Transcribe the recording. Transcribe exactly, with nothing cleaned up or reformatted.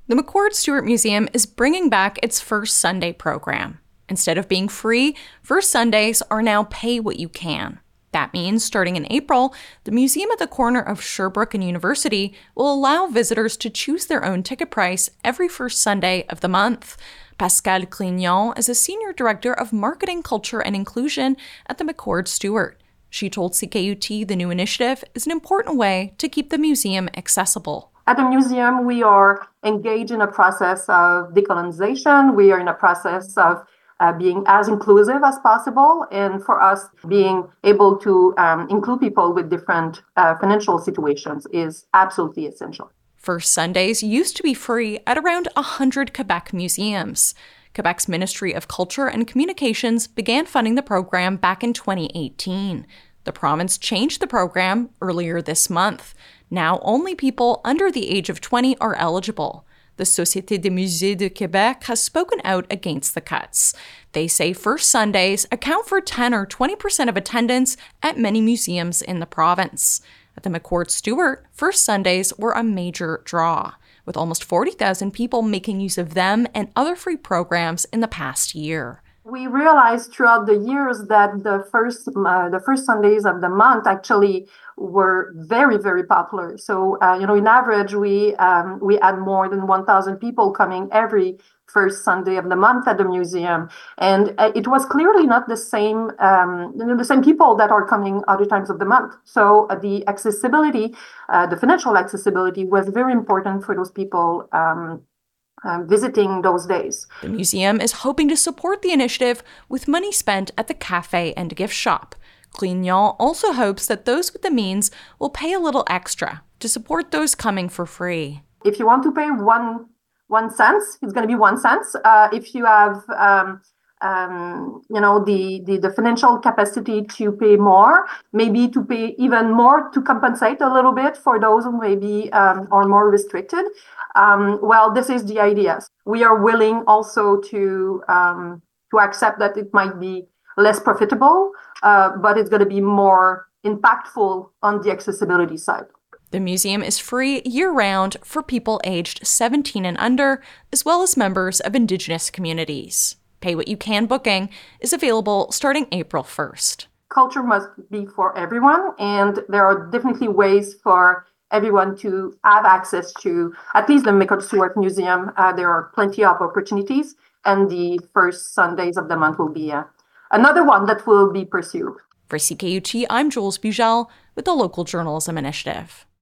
The McCord Stewart Museum is bringing back its First Sunday program. Instead of being free, First Sundays are now pay what you can. That means, starting in April, the museum at the corner of Sherbrooke and University will allow visitors to choose their own ticket price every first Sunday of the month. Pascale Clignon is a senior director of marketing, culture, and inclusion at the McCord Stewart. She told C K U T the new initiative is an important way to keep the museum accessible. At the museum, we are engaged in a process of decolonization. We are in a process of uh, being as inclusive as possible. And for us, being able to um, include people with different uh, financial situations is absolutely essential. First Sundays used to be free at around one hundred Quebec museums. Quebec's Ministry of Culture and Communications began funding the program back in twenty eighteen. The province changed the program earlier this month. Now only people under the age of twenty are eligible. The Société des Musées de Québec has spoken out against the cuts. They say First Sundays account for ten or twenty percent of attendance at many museums in the province. At the McCord Stewart, First Sundays were a major draw, with almost forty thousand people making use of them and other free programs in the past year. We realized throughout the years that the first uh, the first Sundays of the month actually were very, very popular. So, uh, you know, in average, we um, we had more than one thousand people coming every first Sunday of the month at the museum, and uh, it was clearly not the same um, you know, the same people that are coming other times of the month. So, uh, the accessibility, uh, the financial accessibility, was very important for those people. Um, Um, visiting those days. The museum is hoping to support the initiative with money spent at the cafe and gift shop. Clignon also hopes that those with the means will pay a little extra to support those coming for free. If you want to pay one one cent, it's going to be one cent. Uh, if you have um, um, you know, the, the, the financial capacity to pay more, maybe to pay even more to compensate a little bit for those who maybe um, are more restricted. Um, well, this is the idea. We are willing also to um, to accept that it might be less profitable, uh, but it's going to be more impactful on the accessibility side. The museum is free year-round for people aged seventeen and under, as well as members of Indigenous communities. Pay What You Can booking is available starting April first. Culture must be for everyone, and there are definitely ways for everyone to have access to at least the McCord Stewart Museum. Uh, there are plenty of opportunities, and the first Sundays of the month will be uh, another one that will be pursued. For C K U T, I'm Jules Bujal with the Local Journalism Initiative.